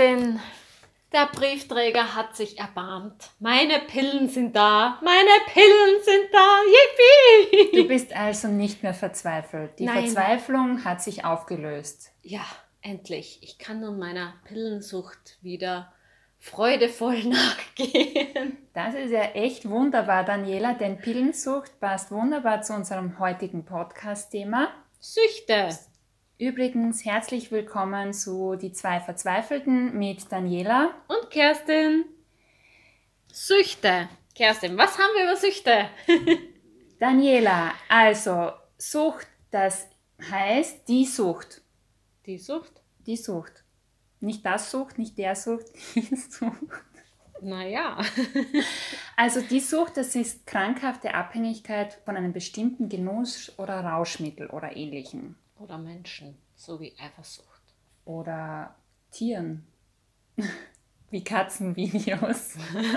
Kerstin, der Briefträger hat sich erbarmt. Meine Pillen sind da. Meine Pillen sind da. Yippie! Du bist also nicht mehr verzweifelt. Die Nein. Verzweiflung hat sich aufgelöst. Ja, endlich. Ich kann nun meiner Pillensucht wieder freudevoll nachgehen. Das ist ja echt wunderbar, Daniela, denn Pillensucht passt wunderbar zu unserem heutigen Podcast-Thema. Süchte. Übrigens, herzlich willkommen zu Die zwei Verzweifelten mit Daniela. Und Kerstin. Süchte. Kerstin, was haben wir über Süchte? Daniela, also Sucht, das heißt die Sucht. Die Sucht? Die Sucht. Nicht das Sucht, nicht der Sucht, die Sucht. Naja. Also die Sucht, das ist krankhafte Abhängigkeit von einem bestimmten Genuss oder Rauschmittel oder ähnlichem. Oder Menschen, so wie Eifersucht. Oder Tieren, wie Katzenvideos.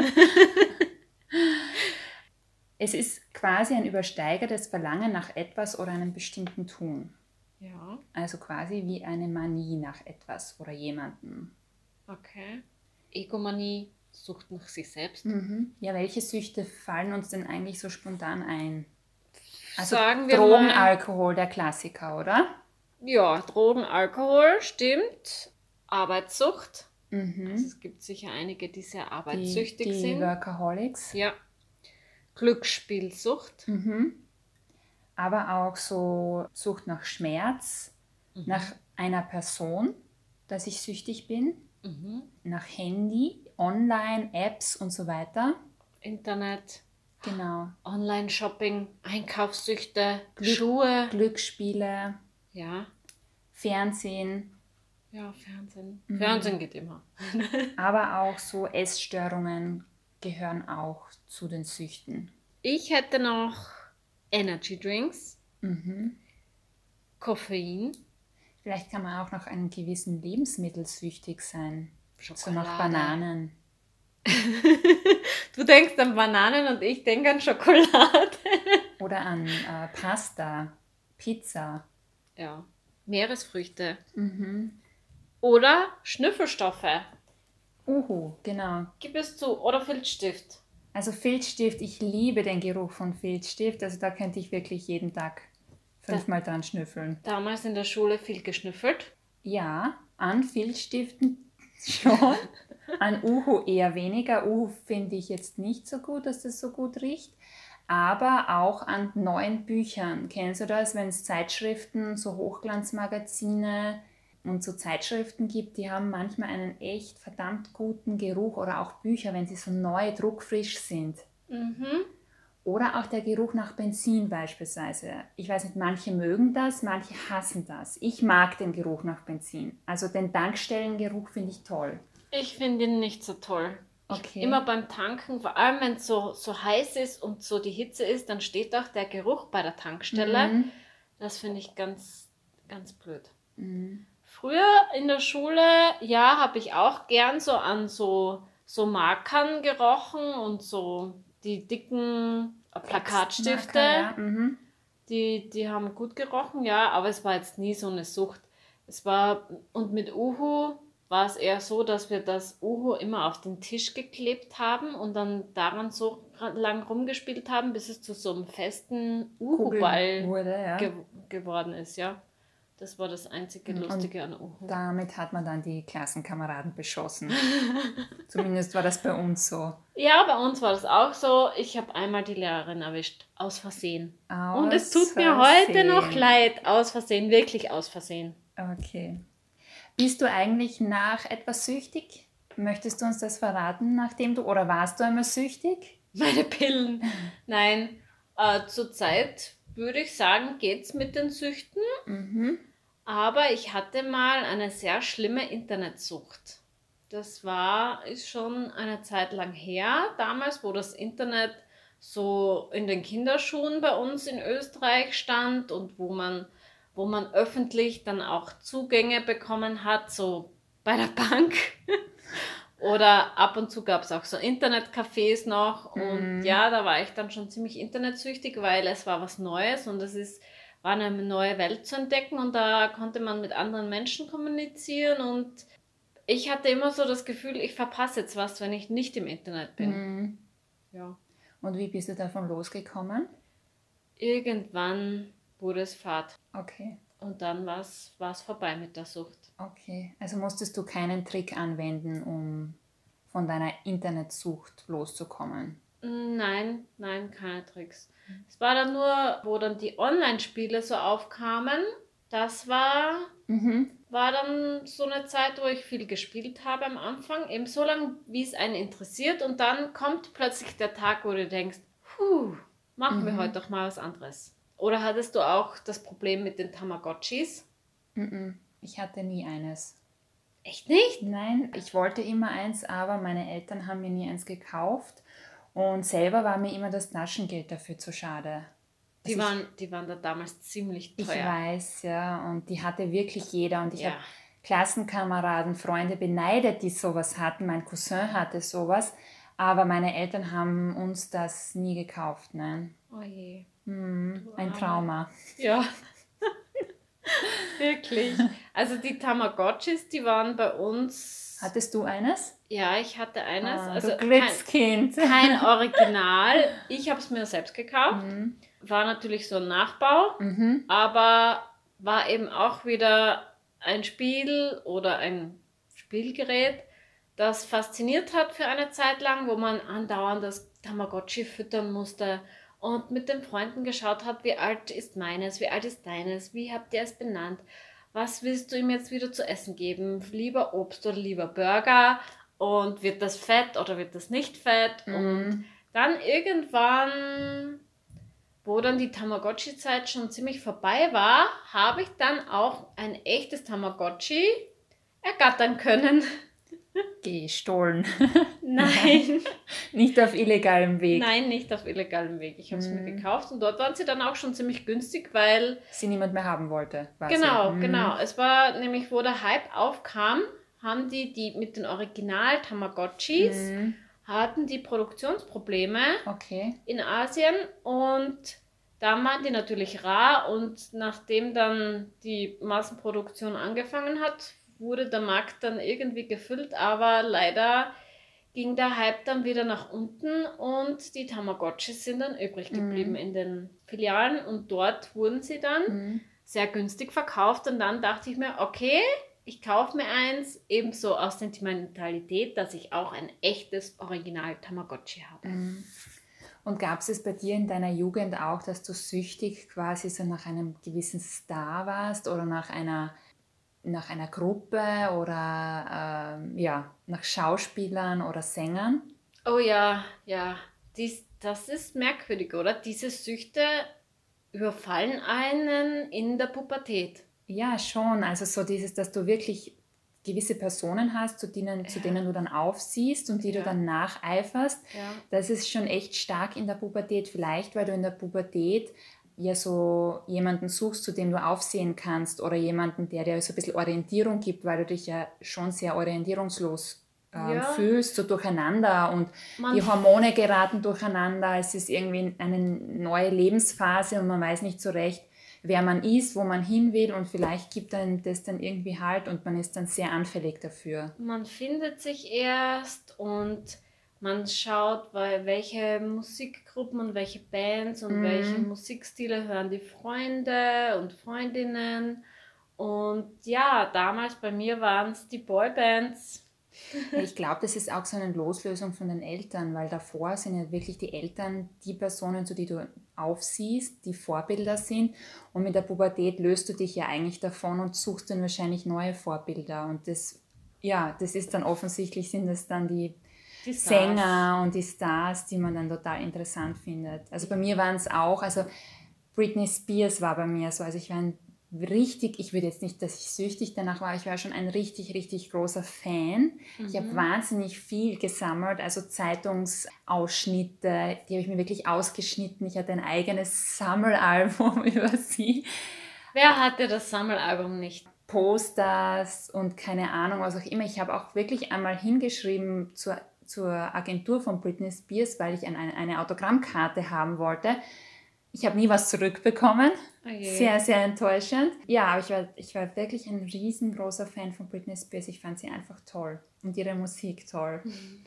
Es ist quasi ein übersteigertes Verlangen nach etwas oder einem bestimmten Tun. Ja, Also quasi wie eine Manie nach etwas oder jemandem. okay. Egomanie, Sucht nach sich selbst. Ja, welche Süchte fallen uns denn eigentlich so spontan ein? Also Sagen wir Drogen, mal, Alkohol, der Klassiker, oder? ja, Drogen, Alkohol, stimmt. Arbeitssucht. Also es gibt sicher einige, die sehr arbeitssüchtig die sind. Workaholics. Ja. Glücksspielsucht. Aber auch so Sucht nach Schmerz, nach einer Person, dass ich süchtig bin, nach Handy, Online, Apps und so weiter. Internet, Genau. Online-Shopping, Einkaufssüchte, Schuhe. Glücksspiele, Ja. Fernsehen, Ja, Fernsehen. Fernsehen geht immer. aber auch so Essstörungen gehören auch zu den Süchten. Ich hätte noch Energy Drinks, Koffein, Vielleicht kann man auch nach einem gewissen Lebensmittel süchtig sein. So Schokolade. nach Bananen. Du denkst an Bananen und ich denke an Schokolade. Oder an Pasta, Pizza. Ja. Meeresfrüchte. Oder Schnüffelstoffe. Genau. Gib es zu. Oder Filzstift. Also Filzstift, ich liebe den Geruch von Filzstift. Also da könnte ich wirklich jeden Tag 5-mal dran schnüffeln. Damals in der Schule viel geschnüffelt. Ja, an Filzstiften schon. An Uhu eher weniger. Uhu finde ich jetzt nicht so gut, dass das so gut riecht. Aber auch an neuen Büchern. Kennst du das, wenn es Zeitschriften, so Hochglanzmagazine und so Zeitschriften gibt, die haben manchmal einen echt verdammt guten Geruch oder auch Bücher, wenn sie so neu, druckfrisch sind. Oder auch der Geruch nach Benzin beispielsweise. Ich weiß nicht, manche mögen das, manche hassen das. Ich mag den Geruch nach Benzin. Also den Tankstellengeruch finde ich toll. Ich finde ihn nicht so toll. Okay. Immer beim Tanken, vor allem wenn es so heiß ist und so die Hitze ist, dann steht auch der Geruch bei der Tankstelle. Das finde ich ganz, ganz blöd. Früher in der Schule, ja, habe ich auch gern so an so Markern gerochen und so die dicken Plakatstifte. Ja. Die haben gut gerochen, ja, aber es war jetzt nie so eine Sucht. Und mit Uhu war es eher so, dass wir das Uhu immer auf den Tisch geklebt haben und dann daran so lang rumgespielt haben, bis es zu so einem festen Uhu-Ball wurde, ja. geworden ist, ja. Das war das einzige Lustige an Uhu. Damit hat man dann die Klassenkameraden beschossen. Zumindest war das bei uns so. Ja, bei uns war das auch so. Ich habe einmal die Lehrerin erwischt, aus Versehen. Und es tut mir heute noch leid, aus Versehen, wirklich aus Versehen. Okay. Bist du eigentlich nach etwas süchtig? Möchtest du uns das verraten, oder warst du einmal süchtig? Meine Pillen. Nein, zurzeit würde ich sagen, geht's mit den Süchten. Aber ich hatte mal eine sehr schlimme Internetsucht. Das ist schon eine Zeit lang her, damals, wo das Internet so in den Kinderschuhen bei uns in Österreich stand und wo man öffentlich dann auch Zugänge bekommen hat, so bei der Bank. Oder ab und zu gab es auch so Internetcafés noch. Und ja, da war ich dann schon ziemlich internetsüchtig, weil es war was Neues und war eine neue Welt zu entdecken und da konnte man mit anderen Menschen kommunizieren und ich hatte immer so das Gefühl, ich verpasse jetzt was, wenn ich nicht im Internet bin. Mhm. Ja. Und wie bist du davon losgekommen? Irgendwann wurde es Fahrt. Okay. Und dann war es vorbei mit der Sucht. Okay. Also musstest du keinen Trick anwenden, um von deiner Internetsucht loszukommen? Nein, keine Tricks. Es war dann nur, wo dann die Online-Spiele so aufkamen, das war dann so eine Zeit, wo ich viel gespielt habe am Anfang, eben so lange, wie es einen interessiert, und dann kommt plötzlich der Tag, wo du denkst, machen wir heute doch mal was anderes. Oder hattest du auch das Problem mit den Tamagotchis? Ich hatte nie eines. Echt nicht? Nein, ich wollte immer eins, aber meine Eltern haben mir nie eins gekauft und selber war mir immer das Taschengeld dafür zu schade. Die waren da damals ziemlich teuer. Ich weiß, ja, und die hatte wirklich jeder und ich Ja. habe Klassenkameraden, Freunde beneidet, die sowas hatten. Mein Cousin hatte sowas, aber meine Eltern haben uns das nie gekauft, nein. Oh je. Ein Trauma. Ja. Wirklich. Also die Tamagotchis, die waren bei uns. Hattest du eines? Ja, ich hatte eines. Also du Glückskind. kein Original. Ich habe es mir selbst gekauft. War natürlich so ein Nachbau, aber war eben auch wieder ein Spiel oder ein Spielgerät, das fasziniert hat für eine Zeit lang, wo man andauernd das Tamagotchi füttern musste und mit den Freunden geschaut hat, wie alt ist meines, wie alt ist deines, wie habt ihr es benannt, was willst du ihm jetzt wieder zu essen geben, lieber Obst oder lieber Burger, und wird das fett oder wird das nicht fett? Und dann irgendwann, wo dann die Tamagotchi-Zeit schon ziemlich vorbei war, habe ich dann auch ein echtes Tamagotchi ergattern können. Gestohlen. Nein. Nicht auf illegalem Weg. Nein, nicht auf illegalem Weg. Ich habe es mir gekauft und dort waren sie dann auch schon ziemlich günstig, weil... sie niemand mehr haben wollte. Quasi. Genau. Es war nämlich, wo der Hype aufkam, haben die mit den Original-Tamagotchis hatten die Produktionsprobleme in Asien und da waren die natürlich rar, und nachdem dann die Massenproduktion angefangen hat, wurde der Markt dann irgendwie gefüllt, aber leider ging der Hype dann wieder nach unten und die Tamagotchis sind dann übrig geblieben in den Filialen, und dort wurden sie dann sehr günstig verkauft, und dann dachte ich mir, okay, ich kaufe mir eins, ebenso aus Sentimentalität, dass ich auch ein echtes Original Tamagotchi habe. Und gab es bei dir in deiner Jugend auch, dass du süchtig quasi so nach einem gewissen Star warst oder nach einer Gruppe oder nach Schauspielern oder Sängern? Oh ja. Das ist merkwürdig, oder? Diese Süchte überfallen einen in der Pubertät. Ja, schon. Also so dieses, dass du wirklich gewisse Personen hast, zu denen du dann aufsiehst und die du dann nacheiferst. Ja. Das ist schon echt stark in der Pubertät. Vielleicht, weil du in der Pubertät ja so jemanden suchst, zu dem du aufsehen kannst, oder jemanden, der dir so ein bisschen Orientierung gibt, weil du dich ja schon sehr orientierungslos fühlst, so durcheinander, und die Hormone geraten durcheinander. Es ist irgendwie eine neue Lebensphase und man weiß nicht so recht, wer man ist, wo man hin will, und vielleicht gibt dann das dann irgendwie Halt und man ist dann sehr anfällig dafür. Man findet sich erst und man schaut, welche Musikgruppen und welche Bands und welche Musikstile hören die Freunde und Freundinnen. Und ja, damals bei mir waren es die Boybands. Ich glaube, das ist auch so eine Loslösung von den Eltern, weil davor sind ja wirklich die Eltern die Personen, zu die du aufsiehst, die Vorbilder sind, und mit der Pubertät löst du dich ja eigentlich davon und suchst dann wahrscheinlich neue Vorbilder, und das ist dann offensichtlich, sind das dann die Sänger und die Stars, die man dann total interessant findet. Also bei mir waren es auch, also Britney Spears war bei mir so, also ich würde jetzt nicht, dass ich süchtig danach war, ich war schon ein richtig, richtig großer Fan. Ich habe wahnsinnig viel gesammelt, also Zeitungsausschnitte, die habe ich mir wirklich ausgeschnitten. Ich hatte ein eigenes Sammelalbum über sie. Wer hatte das Sammelalbum nicht? Posters und keine Ahnung, was auch immer. Ich habe auch wirklich einmal hingeschrieben zur Agentur von Britney Spears, weil ich eine Autogrammkarte haben wollte. Ich habe nie was zurückbekommen. Okay. Sehr, sehr enttäuschend. Ja, aber ich war wirklich ein riesengroßer Fan von Britney Spears. Ich fand sie einfach toll und ihre Musik toll.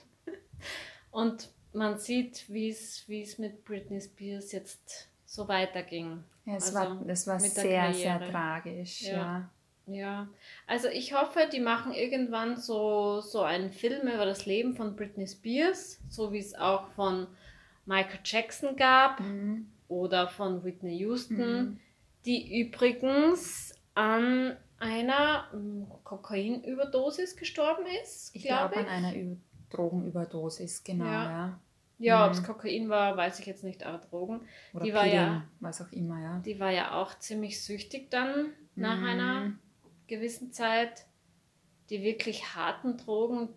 Und man sieht, wie es mit Britney Spears jetzt so weiterging. Ja, es Also war mit der sehr, sehr Karriere. tragisch. Ja. Ja. Ja, also ich hoffe, die machen irgendwann so einen Film über das Leben von Britney Spears, so wie es auch von Michael Jackson gab oder von Whitney Houston, die übrigens an einer Kokainüberdosis gestorben ist, Ich glaube glaube ich. an einer Drogenüberdosis, genau, Ja. ja. Ja, ob es Kokain war, weiß ich jetzt nicht, aber Drogen. Oder Die war Pillen, was auch immer, ja. die war ja auch ziemlich süchtig dann nach einer gewissen Zeit. Die wirklich harten Drogen,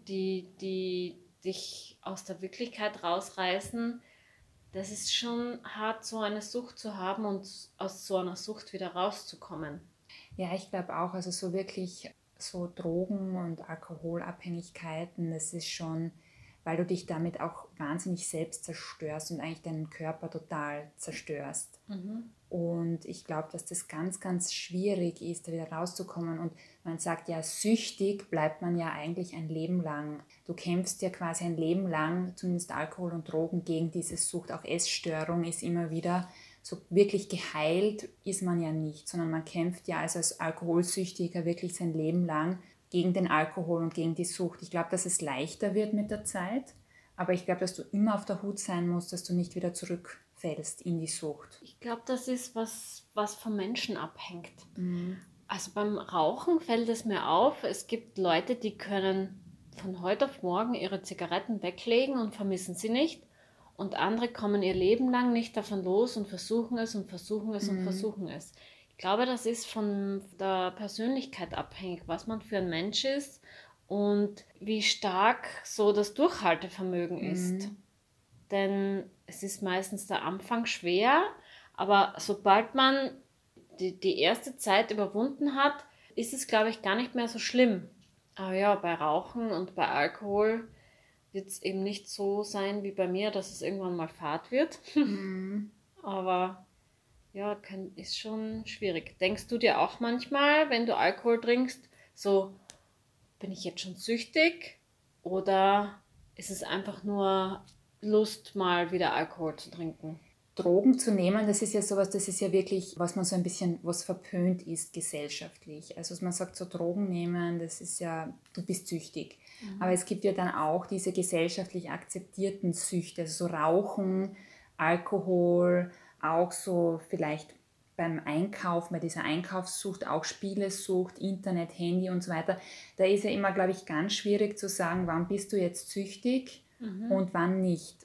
die dich aus der Wirklichkeit rausreißen, das ist schon hart, so eine Sucht zu haben und aus so einer Sucht wieder rauszukommen. Ja, ich glaube auch, also so wirklich so Drogen- und Alkoholabhängigkeiten, das ist schon, weil du dich damit auch wahnsinnig selbst zerstörst und eigentlich deinen Körper total zerstörst. Und ich glaube, dass das ganz, ganz schwierig ist, da wieder rauszukommen. Und man sagt ja, süchtig bleibt man ja eigentlich ein Leben lang. Du kämpfst ja quasi ein Leben lang, zumindest Alkohol und Drogen, gegen diese Sucht. Auch Essstörung ist immer wieder so wirklich geheilt ist man ja nicht, sondern man kämpft ja als Alkoholsüchtiger wirklich sein Leben lang gegen den Alkohol und gegen die Sucht. Ich glaube, dass es leichter wird mit der Zeit, aber ich glaube, dass du immer auf der Hut sein musst, dass du nicht wieder zurückfällst in die Sucht. Ich glaube, das ist was vom Menschen abhängt. Also beim Rauchen fällt es mir auf, es gibt Leute, die können von heute auf morgen ihre Zigaretten weglegen und vermissen sie nicht. Und andere kommen ihr Leben lang nicht davon los und versuchen es und versuchen es und versuchen es. Ich glaube, das ist von der Persönlichkeit abhängig, was man für ein Mensch ist und wie stark so das Durchhaltevermögen ist. Denn es ist meistens der Anfang schwer, aber sobald man die erste Zeit überwunden hat, ist es, glaube ich, gar nicht mehr so schlimm. Aber ja, bei Rauchen und bei Alkohol wird es eben nicht so sein wie bei mir, dass es irgendwann mal fad wird. Aber ja, ist schon schwierig. Denkst du dir auch manchmal, wenn du Alkohol trinkst, so, bin ich jetzt schon süchtig? Oder ist es einfach nur Lust, mal wieder Alkohol zu trinken? Drogen zu nehmen, das ist ja sowas, das ist ja wirklich, was man so ein bisschen, was verpönt ist gesellschaftlich. Also man sagt so, Drogen nehmen, das ist ja, du bist süchtig. Aber es gibt ja dann auch diese gesellschaftlich akzeptierten Süchte, also so Rauchen, Alkohol, auch so vielleicht beim Einkaufen, bei dieser Einkaufssucht, auch Spielesucht, Internet, Handy und so weiter. Da ist ja immer, glaube ich, ganz schwierig zu sagen, wann bist du jetzt süchtig und wann nicht.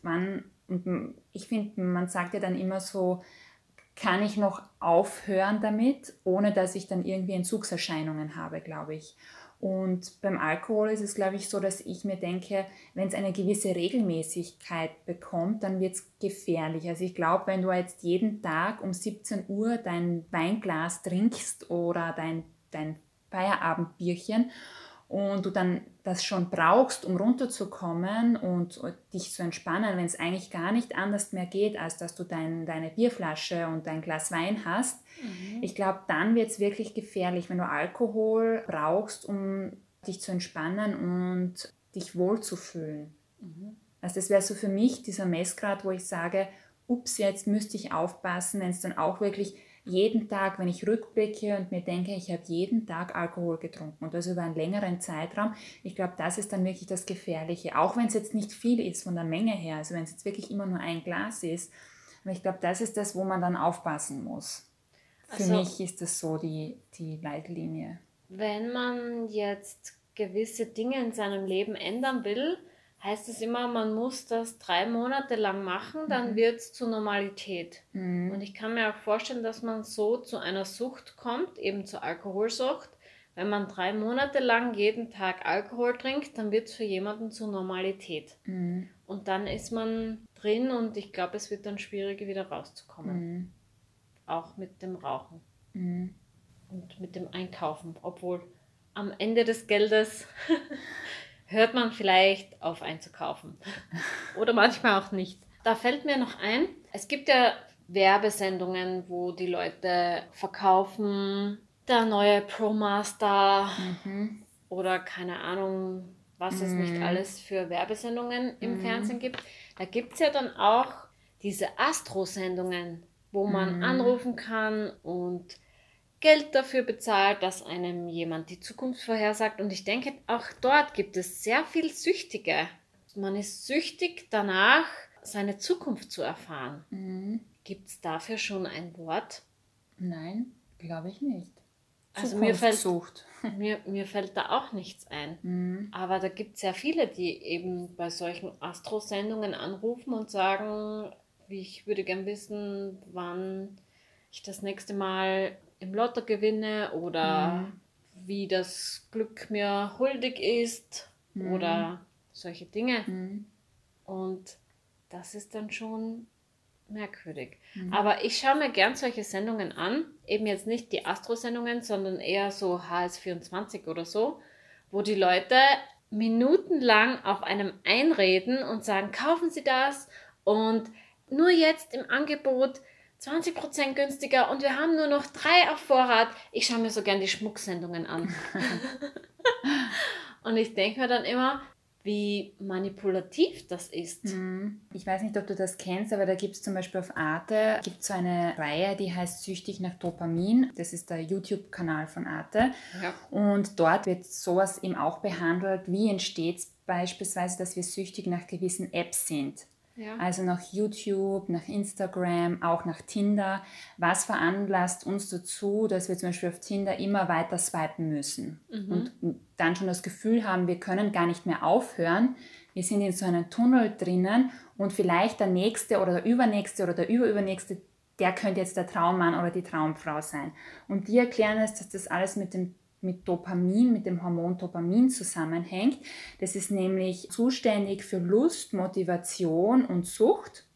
Und ich finde, man sagt ja dann immer so, kann ich noch aufhören damit, ohne dass ich dann irgendwie Entzugserscheinungen habe, glaube ich. Und beim Alkohol ist es, glaube ich, so, dass ich mir denke, wenn es eine gewisse Regelmäßigkeit bekommt, dann wird es gefährlich. Also ich glaube, wenn du jetzt jeden Tag um 17 Uhr dein Weinglas trinkst oder dein Feierabendbierchen und du dann das schon brauchst, um runterzukommen und dich zu entspannen, wenn es eigentlich gar nicht anders mehr geht, als dass du deine Bierflasche und dein Glas Wein hast, ich glaube, dann wird es wirklich gefährlich, wenn du Alkohol brauchst, um dich zu entspannen und dich wohlzufühlen. Also das wäre so für mich dieser Messgrad, wo ich sage, ups, jetzt müsste ich aufpassen, wenn es dann auch wirklich jeden Tag, wenn ich rückblicke und mir denke, ich habe jeden Tag Alkohol getrunken und das über einen längeren Zeitraum, ich glaube, das ist dann wirklich das Gefährliche. Auch wenn es jetzt nicht viel ist von der Menge her, also wenn es jetzt wirklich immer nur ein Glas ist, aber ich glaube, das ist das, wo man dann aufpassen muss. Für mich ist das so die Leitlinie. Wenn man jetzt gewisse Dinge in seinem Leben ändern will, heißt es immer, man muss das 3 Monate lang machen, dann wird es zur Normalität. Und ich kann mir auch vorstellen, dass man so zu einer Sucht kommt, eben zur Alkoholsucht. Wenn man 3 Monate lang jeden Tag Alkohol trinkt, dann wird es für jemanden zur Normalität. Und dann ist man drin und ich glaube, es wird dann schwieriger, wieder rauszukommen. Auch mit dem Rauchen und mit dem Einkaufen. Obwohl am Ende des Geldes hört man vielleicht auf einzukaufen. Oder manchmal auch nicht. Da fällt mir noch ein, es gibt ja Werbesendungen, wo die Leute verkaufen, der neue ProMaster oder keine Ahnung, was es nicht alles für Werbesendungen im Fernsehen gibt. Da gibt es ja dann auch diese Astro-Sendungen, wo man anrufen kann und Geld dafür bezahlt, dass einem jemand die Zukunft vorhersagt. Und ich denke, auch dort gibt es sehr viel Süchtige. Man ist süchtig danach, seine Zukunft zu erfahren. Gibt es dafür schon ein Wort? Nein, glaube ich nicht. Also mir fällt da auch nichts ein. Aber da gibt es ja viele, die eben bei solchen Astro-Sendungen anrufen und sagen, ich würde gern wissen, wann ich das nächste Mal im Lotto gewinne oder wie das Glück mir huldig ist oder solche Dinge. Und das ist dann schon merkwürdig. Aber ich schaue mir gern solche Sendungen an, eben jetzt nicht die Astro-Sendungen, sondern eher so HS24 oder so, wo die Leute minutenlang auf einem einreden und sagen, kaufen Sie das und nur jetzt im Angebot 20% günstiger und wir haben nur noch 3 auf Vorrat. Ich schaue mir so gern die Schmucksendungen an. Und ich denke mir dann immer, wie manipulativ das ist. Ich weiß nicht, ob du das kennst, aber da gibt es zum Beispiel auf Arte so eine Reihe, die heißt Süchtig nach Dopamin. Das ist der YouTube-Kanal von Arte. Ja. Und dort wird sowas eben auch behandelt. Wie entsteht es beispielsweise, dass wir süchtig nach gewissen Apps sind? Ja. Also nach YouTube, nach Instagram, auch nach Tinder. Was veranlasst uns dazu, dass wir zum Beispiel auf Tinder immer weiter swipen müssen und dann schon das Gefühl haben, wir können gar nicht mehr aufhören. Wir sind in so einem Tunnel drinnen und vielleicht der nächste oder der übernächste oder der überübernächste, der könnte jetzt der Traummann oder die Traumfrau sein. Und die erklären es, dass das alles mit Dopamin, mit dem Hormon Dopamin zusammenhängt. Das ist nämlich zuständig für Lust, Motivation und Sucht.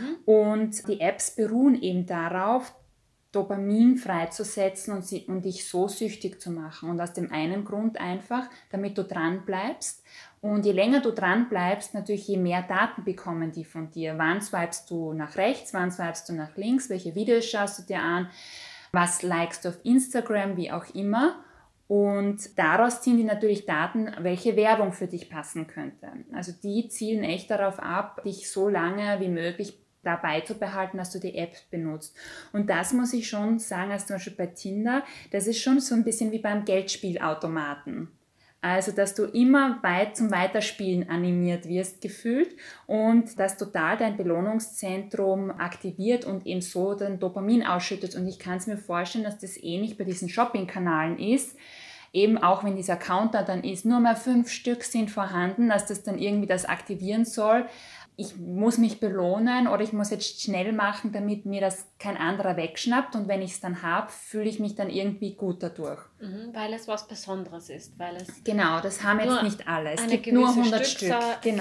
Und die Apps beruhen eben darauf, Dopamin freizusetzen und dich so süchtig zu machen. Und aus dem einen Grund einfach, damit du dran bleibst. Und je länger du dran bleibst, natürlich je mehr Daten bekommen die von dir. Wann swipest du nach rechts, wann swipest du nach links, welche Videos schaust du dir an, was likest du auf Instagram, wie auch immer. Und daraus ziehen die natürlich Daten, welche Werbung für dich passen könnte. Also die zielen echt darauf ab, dich so lange wie möglich dabei zu behalten, dass du die App benutzt. Und das muss ich schon sagen, als zum Beispiel bei Tinder, das ist schon so ein bisschen wie beim Geldspielautomaten. Also, dass du immer zum Weiterspielen animiert wirst, gefühlt, und dass total dein Belohnungszentrum aktiviert und eben so dann Dopamin ausschüttet. Und ich kann es mir vorstellen, dass das ähnlich bei diesen Shopping-Kanalen ist. Eben auch wenn dieser Counter dann ist, nur mehr 5 Stück sind vorhanden, dass das dann irgendwie das aktivieren soll. Ich muss mich belohnen oder ich muss jetzt schnell machen, damit mir das kein anderer wegschnappt. Und wenn ich es dann habe, fühle ich mich dann irgendwie gut dadurch. Weil es was Besonderes ist. Genau, das haben jetzt nicht alle. Es gibt nur 100 Stück.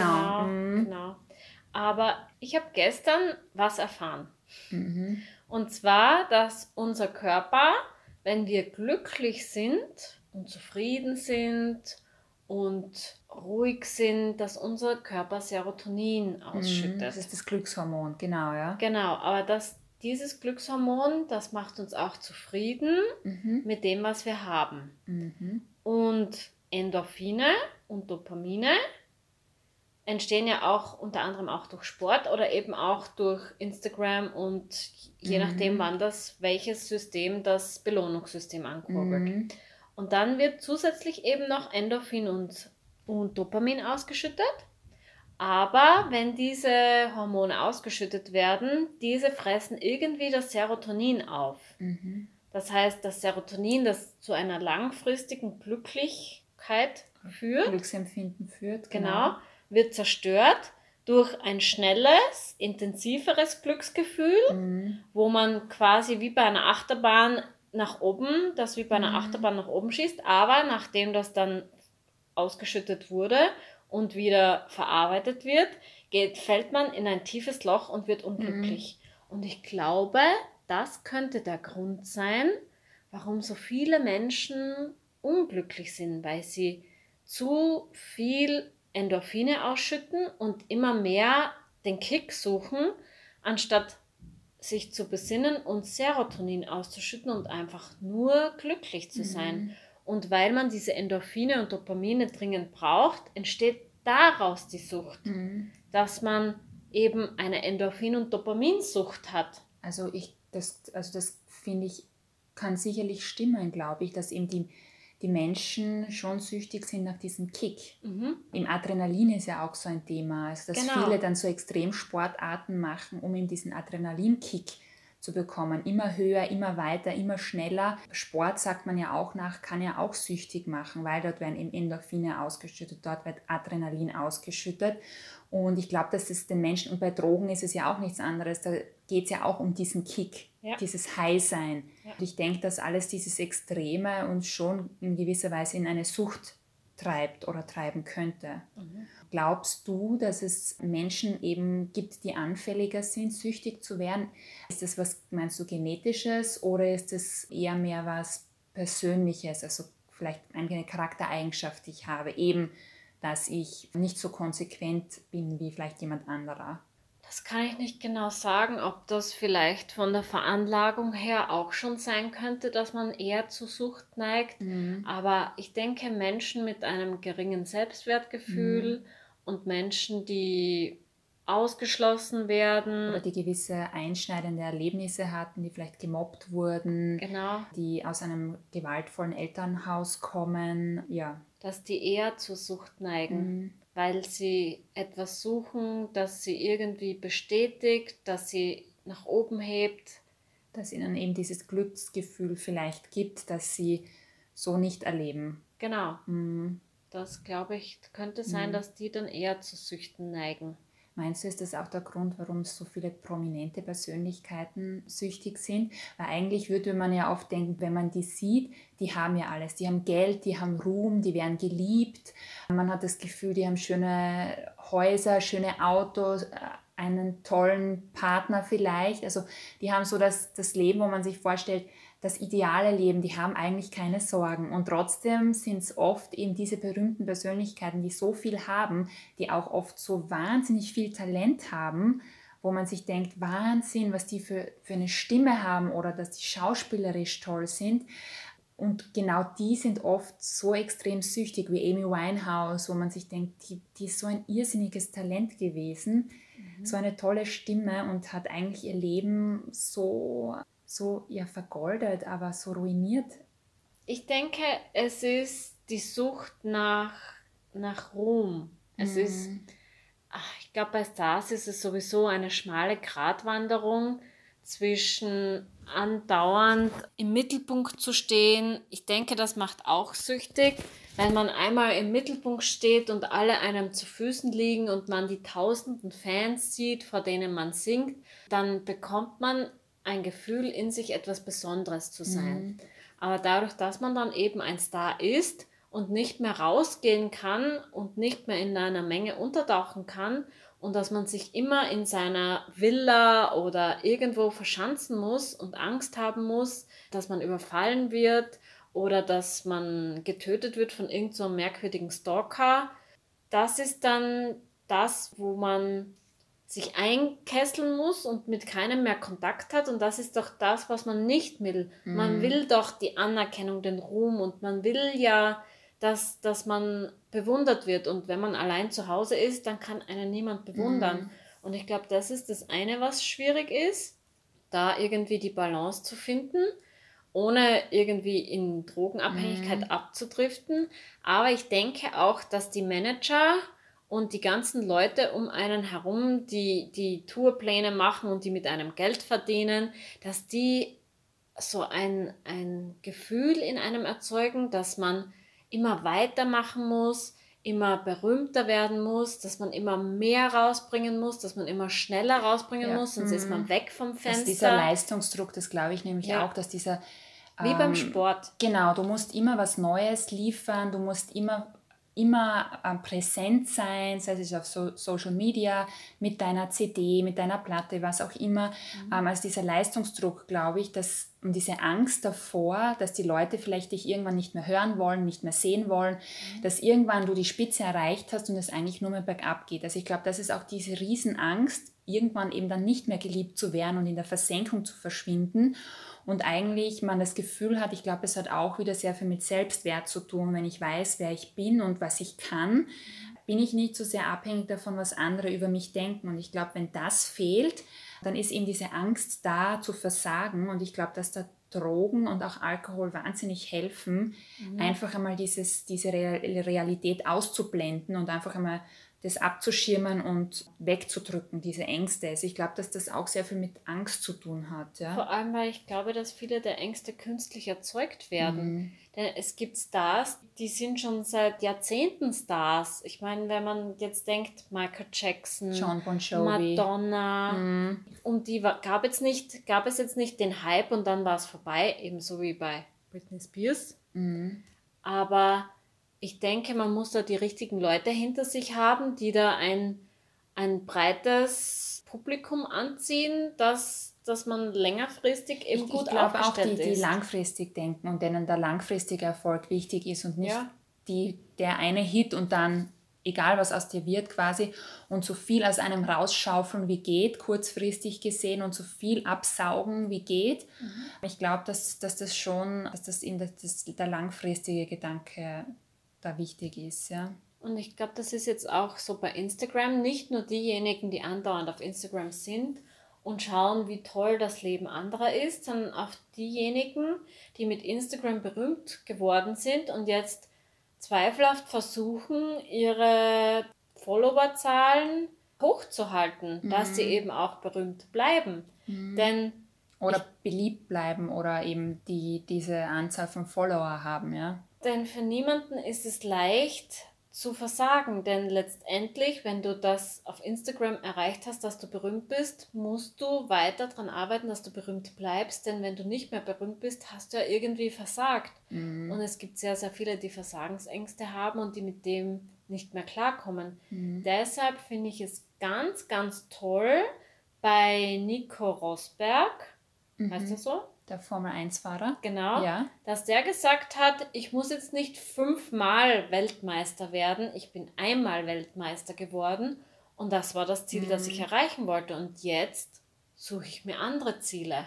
Genau. Aber ich habe gestern was erfahren. Und zwar, dass unser Körper, wenn wir glücklich sind und zufrieden sind und ruhig sind, dass unser Körper Serotonin ausschüttet. Das ist das Glückshormon, genau, ja. Genau, aber dieses Glückshormon, das macht uns auch zufrieden mit dem, was wir haben. Und Endorphine und Dopamine entstehen ja auch unter anderem auch durch Sport oder eben auch durch Instagram und je nachdem, welches System das Belohnungssystem ankurbelt. Und dann wird zusätzlich eben noch Endorphin und Dopamin ausgeschüttet. Aber wenn diese Hormone ausgeschüttet werden, diese fressen irgendwie das Serotonin auf. Das heißt, das Serotonin, das zu einer langfristigen Glücklichkeit führt, Glücksempfinden führt, genau, wird zerstört durch ein schnelles, intensiveres Glücksgefühl, wo man quasi wie bei einer Achterbahn nach oben schießt, aber nachdem das dann ausgeschüttet wurde und wieder verarbeitet wird, fällt man in ein tiefes Loch und wird unglücklich. Und ich glaube, das könnte der Grund sein, warum so viele Menschen unglücklich sind, weil sie zu viel Endorphine ausschütten und immer mehr den Kick suchen, anstatt sich zu besinnen und Serotonin auszuschütten und einfach nur glücklich zu sein. Und weil man diese Endorphine und Dopamine dringend braucht, entsteht daraus die Sucht, dass man eben eine Endorphin- und Dopaminsucht hat. Also das finde ich, kann sicherlich stimmen, glaube ich, dass eben die Menschen schon süchtig sind nach diesem Kick. Im Adrenalin ist ja auch so ein Thema, also dass viele dann so Extremsportarten machen, um eben diesen Adrenalinkick zu bekommen. Immer höher, immer weiter, immer schneller. Sport, sagt man ja auch nach, kann ja auch süchtig machen, weil dort werden eben Endorphine ausgeschüttet, dort wird Adrenalin ausgeschüttet. Und ich glaube, dass es den Menschen, und bei Drogen ist es ja auch nichts anderes, da geht es ja auch um diesen Kick, dieses High-Sein. Ja. Und ich denke, dass alles dieses Extreme uns schon in gewisser Weise in eine Sucht treibt oder treiben könnte. Glaubst du, dass es Menschen eben gibt, die anfälliger sind, süchtig zu werden? Ist das was, meinst du, Genetisches oder ist es eher mehr was Persönliches, also vielleicht eine Charaktereigenschaft, die ich habe, eben, dass ich nicht so konsequent bin wie vielleicht jemand anderer? Das kann ich nicht genau sagen, ob das vielleicht von der Veranlagung her auch schon sein könnte, dass man eher zu Sucht neigt. Aber ich denke, Menschen mit einem geringen Selbstwertgefühl und Menschen, die ausgeschlossen werden. Oder die gewisse einschneidende Erlebnisse hatten, die vielleicht gemobbt wurden, die aus einem gewaltvollen Elternhaus kommen, dass die eher zur Sucht neigen. Weil sie etwas suchen, das sie irgendwie bestätigt, das sie nach oben hebt. Dass ihnen eben dieses Glücksgefühl vielleicht gibt, das sie so nicht erleben. Genau. Das, glaube ich, könnte sein, dass die dann eher zu Süchten neigen. Meinst du, ist das auch der Grund, warum so viele prominente Persönlichkeiten süchtig sind? Weil eigentlich würde man ja oft denken, wenn man die sieht, die haben ja alles. Die haben Geld, die haben Ruhm, die werden geliebt. Man hat das Gefühl, die haben schöne Häuser, schöne Autos, einen tollen Partner vielleicht. Also die haben so das Leben, wo man sich vorstellt, das ideale Leben, die haben eigentlich keine Sorgen. Und trotzdem sind es oft eben diese berühmten Persönlichkeiten, die so viel haben, die auch oft so wahnsinnig viel Talent haben, wo man sich denkt, Wahnsinn, was die für eine Stimme haben oder dass die schauspielerisch toll sind. Und genau die sind oft so extrem süchtig wie Amy Winehouse, wo man sich denkt, die ist so ein irrsinniges Talent gewesen, so eine tolle Stimme und hat eigentlich ihr Leben so vergoldet, aber so ruiniert. Ich denke, es ist die Sucht nach Ruhm. Es ist, ich glaube, bei Stars ist es sowieso eine schmale Gratwanderung zwischen andauernd im Mittelpunkt zu stehen. Ich denke, das macht auch süchtig, wenn man einmal im Mittelpunkt steht und alle einem zu Füßen liegen und man die tausenden Fans sieht, vor denen man singt, dann bekommt man ein Gefühl in sich, etwas Besonderes zu sein. Aber dadurch, dass man dann eben ein Star ist und nicht mehr rausgehen kann und nicht mehr in einer Menge untertauchen kann und dass man sich immer in seiner Villa oder irgendwo verschanzen muss und Angst haben muss, dass man überfallen wird oder dass man getötet wird von irgend so einem merkwürdigen Stalker, das ist dann das, wo man sich einkesseln muss und mit keinem mehr Kontakt hat. Und das ist doch das, was man nicht will. Man will doch die Anerkennung, den Ruhm und man will ja, dass man bewundert wird. Und wenn man allein zu Hause ist, dann kann einen niemand bewundern. Und ich glaube, das ist das eine, was schwierig ist, da irgendwie die Balance zu finden, ohne irgendwie in Drogenabhängigkeit abzudriften. Aber ich denke auch, dass die Manager und die ganzen Leute um einen herum, die Tourpläne machen und die mit einem Geld verdienen, dass die so ein Gefühl in einem erzeugen, dass man immer weitermachen muss, immer berühmter werden muss, dass man immer mehr rausbringen muss, dass man immer schneller rausbringen muss, sonst ist man weg vom Fenster. Dass dieser Leistungsdruck, das glaube ich nämlich auch, dass dieser... Wie beim Sport. Genau, du musst immer was Neues liefern, du musst immer präsent sein, sei es auf Social Media, mit deiner CD, mit deiner Platte, was auch immer. Also dieser Leistungsdruck, glaube ich, dass diese Angst davor, dass die Leute vielleicht dich irgendwann nicht mehr hören wollen, nicht mehr sehen wollen, dass irgendwann du die Spitze erreicht hast und es eigentlich nur mehr bergab geht. Also ich glaube, das ist auch diese Riesenangst, irgendwann eben dann nicht mehr geliebt zu werden und in der Versenkung zu verschwinden. Und eigentlich man das Gefühl hat, ich glaube, es hat auch wieder sehr viel mit Selbstwert zu tun, wenn ich weiß, wer ich bin und was ich kann, bin ich nicht so sehr abhängig davon, was andere über mich denken. Und ich glaube, wenn das fehlt, dann ist eben diese Angst da zu versagen. Und ich glaube, dass da Drogen und auch Alkohol wahnsinnig helfen, einfach einmal diese Realität auszublenden und einfach einmal das abzuschirmen und wegzudrücken, diese Ängste. Also ich glaube, dass das auch sehr viel mit Angst zu tun hat. Ja? Vor allem, weil ich glaube, dass viele der Ängste künstlich erzeugt werden. Denn es gibt Stars, die sind schon seit Jahrzehnten Stars. Ich meine, wenn man jetzt denkt, Michael Jackson, John Bon Jovi, Madonna, um die gab es jetzt nicht den Hype und dann war es vorbei, ebenso wie bei Britney Spears. Aber ich denke, man muss da die richtigen Leute hinter sich haben, die da ein breites Publikum anziehen, dass man längerfristig eben gut ich glaube auch aufgestellt die ist. langfristig denken und denen der langfristige Erfolg wichtig ist und nicht der eine Hit und dann egal was aus dir wird quasi und so viel aus einem rausschaufeln wie geht, kurzfristig gesehen und so viel absaugen wie geht. Ich glaube, dass das der langfristige Gedanke da wichtig ist, ja. Und ich glaube, das ist jetzt auch so bei Instagram, nicht nur diejenigen, die andauernd auf Instagram sind und schauen, wie toll das Leben anderer ist, sondern auch diejenigen, die mit Instagram berühmt geworden sind und jetzt zweifelhaft versuchen, ihre Followerzahlen hochzuhalten, dass sie eben auch berühmt bleiben. Denn oder beliebt bleiben oder eben diese Anzahl von Follower haben, ja. Denn für niemanden ist es leicht zu versagen, denn letztendlich, wenn du das auf Instagram erreicht hast, dass du berühmt bist, musst du weiter daran arbeiten, dass du berühmt bleibst, denn wenn du nicht mehr berühmt bist, hast du ja irgendwie versagt. Und es gibt sehr, sehr viele, die Versagensängste haben und die mit dem nicht mehr klarkommen. Deshalb finde ich es ganz, ganz toll bei Nico Rosberg, heißt er so? Der Formel-1-Fahrer. Genau, Ja. dass der gesagt hat, ich muss jetzt nicht 5-mal Weltmeister werden, ich bin einmal Weltmeister geworden und das war das Ziel, das ich erreichen wollte und jetzt suche ich mir andere Ziele.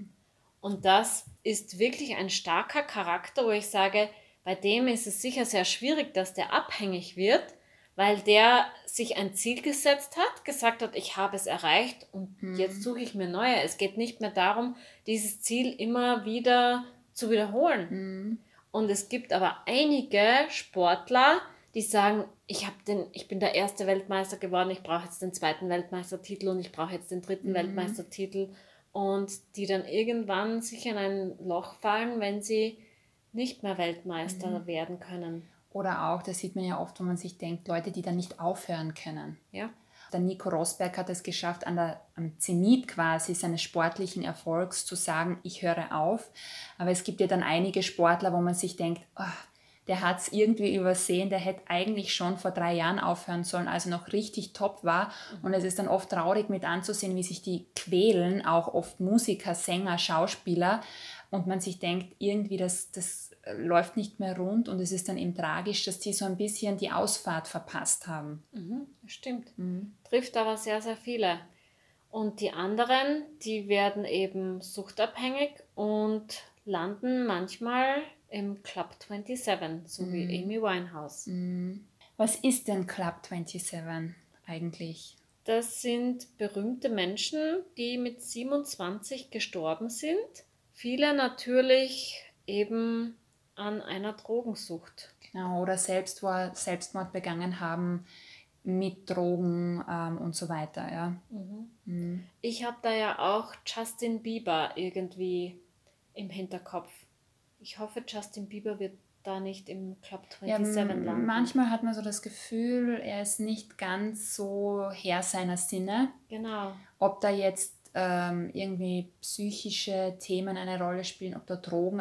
Und das ist wirklich ein starker Charakter, wo ich sage, bei dem ist es sicher sehr schwierig, dass der abhängig wird, weil der sich ein Ziel gesetzt hat, gesagt hat, ich habe es erreicht und jetzt suche ich mir neue. Es geht nicht mehr darum, dieses Ziel immer wieder zu wiederholen. Und es gibt aber einige Sportler, die sagen, ich bin der erste Weltmeister geworden, ich brauche jetzt den zweiten Weltmeistertitel und ich brauche jetzt den dritten Weltmeistertitel und die dann irgendwann sich in ein Loch fallen, wenn sie nicht mehr Weltmeister werden können. Oder auch, das sieht man ja oft, wenn man sich denkt, Leute, die dann nicht aufhören können. Ja. Der Nico Rosberg hat es geschafft, am Zenit quasi seines sportlichen Erfolgs zu sagen, ich höre auf. Aber es gibt ja dann einige Sportler, wo man sich denkt, oh, der hat es irgendwie übersehen, der hätte eigentlich schon vor 3 Jahren aufhören sollen, als er noch richtig top war. Und es ist dann oft traurig mit anzusehen, wie sich die quälen, auch oft Musiker, Sänger, Schauspieler. Und man sich denkt, irgendwie das läuft nicht mehr rund und es ist dann eben tragisch, dass die so ein bisschen die Ausfahrt verpasst haben. Stimmt. Trifft aber sehr, sehr viele. Und die anderen, die werden eben suchtabhängig und landen manchmal im Club 27, so wie Amy Winehouse. Was ist denn Club 27 eigentlich? Das sind berühmte Menschen, die mit 27 gestorben sind. Viele natürlich eben an einer Drogensucht. Genau, oder Selbstmord begangen haben mit Drogen und so weiter. Ja. Ich habe da ja auch Justin Bieber irgendwie im Hinterkopf. Ich hoffe, Justin Bieber wird da nicht im Club 27 landen. Manchmal hat man so das Gefühl, er ist nicht ganz so Herr seiner Sinne. Genau. Ob da jetzt irgendwie psychische Themen eine Rolle spielen, ob da Drogen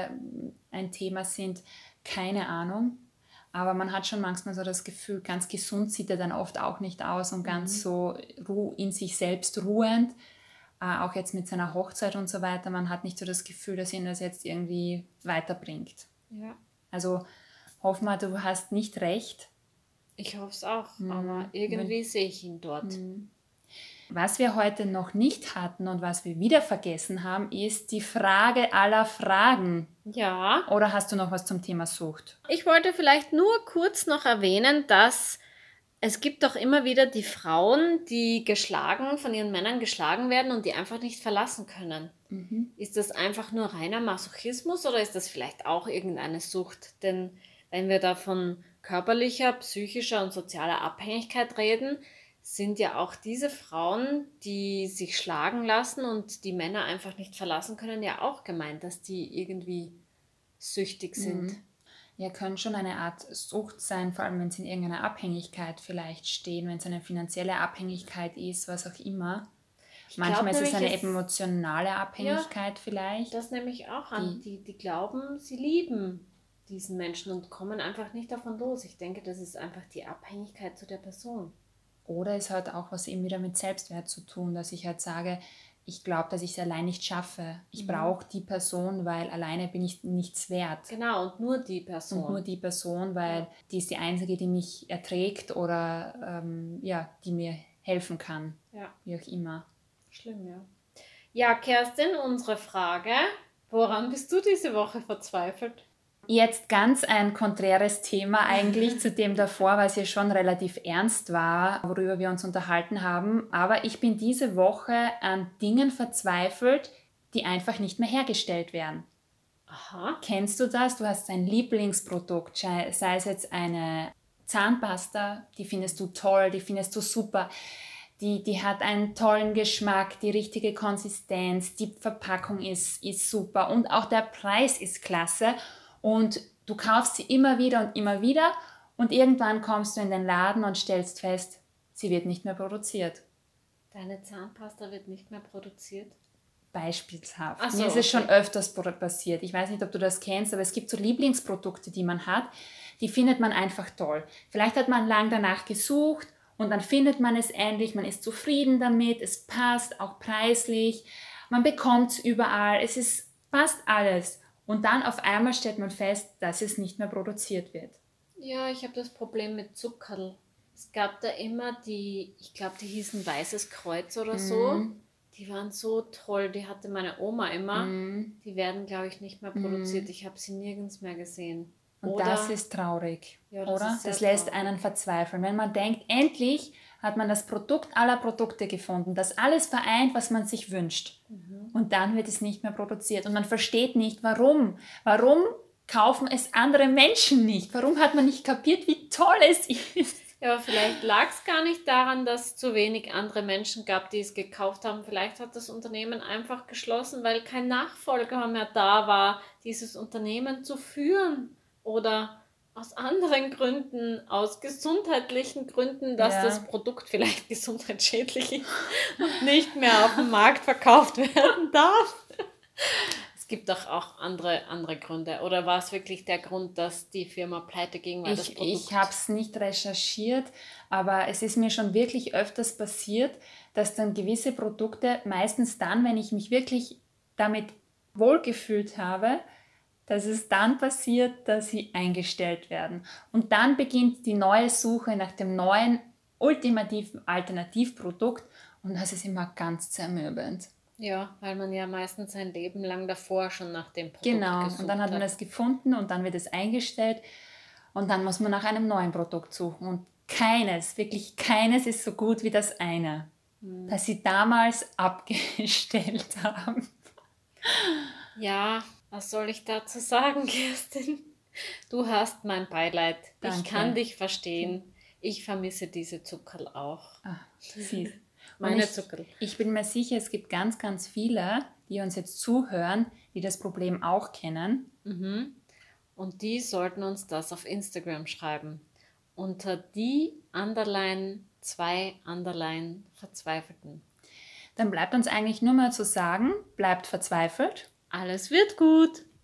ein Thema sind, keine Ahnung. Aber man hat schon manchmal so das Gefühl, ganz gesund sieht er dann oft auch nicht aus und ganz so in sich selbst ruhend. auch jetzt mit seiner Hochzeit und so weiter. Man hat nicht so das Gefühl, dass ihn das jetzt irgendwie weiterbringt. Ja. Also hoffen wir, du hast nicht recht. Ich hoffe es auch, aber irgendwie sehe ich ihn dort. Was wir heute noch nicht hatten und was wir wieder vergessen haben, ist die Frage aller Fragen. Ja. Oder hast du noch was zum Thema Sucht? Ich wollte vielleicht nur kurz noch erwähnen, dass es gibt doch immer wieder die Frauen, die von ihren Männern geschlagen werden und die einfach nicht verlassen können. Ist das einfach nur reiner Masochismus oder ist das vielleicht auch irgendeine Sucht? Denn wenn wir da von körperlicher, psychischer und sozialer Abhängigkeit reden, sind ja auch diese Frauen, die sich schlagen lassen und die Männer einfach nicht verlassen können, ja auch gemeint, dass die irgendwie süchtig sind. Ja, können schon eine Art Sucht sein, vor allem wenn sie in irgendeiner Abhängigkeit vielleicht stehen, wenn es eine finanzielle Abhängigkeit ist, was auch immer. Manchmal ist es eine emotionale Abhängigkeit vielleicht. Das nehme ich auch an. Die glauben, sie lieben diesen Menschen und kommen einfach nicht davon los. Ich denke, das ist einfach die Abhängigkeit zu der Person. Oder es hat auch was eben wieder mit Selbstwert zu tun, dass ich halt sage, ich glaube, dass ich es allein nicht schaffe. Ich brauche die Person, weil alleine bin ich nichts wert. Genau, und nur die Person. Und nur die Person, weil die ist die Einzige, die mich erträgt oder die mir helfen kann. Ja. Wie auch immer. Schlimm, ja. Ja, Kerstin, unsere Frage. Woran bist du diese Woche verzweifelt? Jetzt ganz ein konträres Thema eigentlich zu dem davor, weil es ja schon relativ ernst war, worüber wir uns unterhalten haben. Aber ich bin diese Woche an Dingen verzweifelt, die einfach nicht mehr hergestellt werden. Aha. Kennst du das? Du hast ein Lieblingsprodukt, sei es jetzt eine Zahnpasta, die findest du toll, die findest du super. Die hat einen tollen Geschmack, die richtige Konsistenz, die Verpackung ist super und auch der Preis ist klasse. Und du kaufst sie immer wieder und irgendwann kommst du in den Laden und stellst fest, sie wird nicht mehr produziert. Deine Zahnpasta wird nicht mehr produziert? Beispielshaft. Ach so, Mir ist es schon öfters passiert. Ich weiß nicht, ob du das kennst, aber es gibt so Lieblingsprodukte, die man hat, die findet man einfach toll. Vielleicht hat man lang danach gesucht und dann findet man es endlich, man ist zufrieden damit, es passt auch preislich, man bekommt es überall, passt alles. Und dann auf einmal stellt man fest, dass es nicht mehr produziert wird. Ja, ich habe das Problem mit Zuckerl. Es gab da immer ich glaube, die hießen Weißes Kreuz oder so. Die waren so toll, die hatte meine Oma immer. Die werden, glaube ich, nicht mehr produziert. Ich habe sie nirgends mehr gesehen. Und das ist traurig, ja, oder? Das lässt einen verzweifeln. Wenn man denkt, endlich hat man das Produkt aller Produkte gefunden, das alles vereint, was man sich wünscht. Und dann wird es nicht mehr produziert. Und man versteht nicht, warum. Warum kaufen es andere Menschen nicht? Warum hat man nicht kapiert, wie toll es ist? Ja, aber vielleicht lag es gar nicht daran, dass es zu wenig andere Menschen gab, die es gekauft haben. Vielleicht hat das Unternehmen einfach geschlossen, weil kein Nachfolger mehr da war, dieses Unternehmen zu führen. Oder aus anderen Gründen, aus gesundheitlichen Gründen, dass das Produkt vielleicht gesundheitsschädlich ist und nicht mehr auf dem Markt verkauft werden darf. Es gibt doch auch andere Gründe. Oder war es wirklich der Grund, dass die Firma pleite ging? Weil Ich habe es nicht recherchiert, aber es ist mir schon wirklich öfters passiert, dass dann gewisse Produkte, meistens dann, wenn ich mich wirklich damit wohlgefühlt habe, dass es dann passiert, dass sie eingestellt werden. Und dann beginnt die neue Suche nach dem neuen, ultimativen Alternativprodukt und das ist immer ganz zermürbend. Ja, weil man ja meistens sein Leben lang davor schon nach dem Produkt gesucht hat. Genau, und dann hat man es gefunden und dann wird es eingestellt und dann muss man nach einem neuen Produkt suchen. Und wirklich keines ist so gut wie das eine, das sie damals abgestellt haben. Ja, was soll ich dazu sagen, Kerstin? Du hast mein Beileid. Danke. Ich kann dich verstehen. Ich vermisse diese Zuckerl auch. Siehst. Meine Zuckerl. Ich bin mir sicher, es gibt ganz, ganz viele, die uns jetzt zuhören, die das Problem auch kennen. Und die sollten uns das auf Instagram schreiben. Unter die_2_Verzweifelten. Dann bleibt uns eigentlich nur mal zu sagen, bleibt verzweifelt. Alles wird gut.